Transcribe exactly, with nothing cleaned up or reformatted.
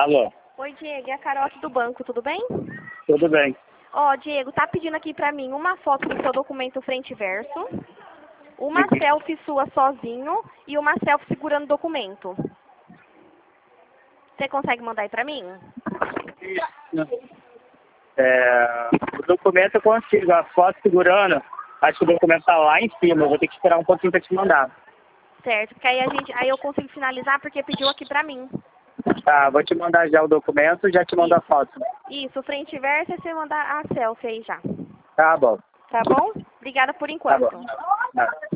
Alô? Oi, Diego, é a Carote do banco, tudo bem? Tudo bem. Ó, Diego, tá pedindo aqui pra mim uma foto do seu documento frente e verso, uma selfie sua sozinho e uma selfie segurando o documento. Você consegue mandar aí pra mim? É, o documento eu consigo, a foto segurando, acho que o documento tá lá em cima, eu vou ter que esperar um pouquinho pra te mandar. Certo, porque aí, a gente, aí eu consigo finalizar porque pediu aqui pra mim. Tá, vou te mandar já o documento e já te mando a foto. Isso, frente e verso, e você mandar a selfie aí já. Tá bom. Tá bom? Obrigada por Tá enquanto. bom. Tá.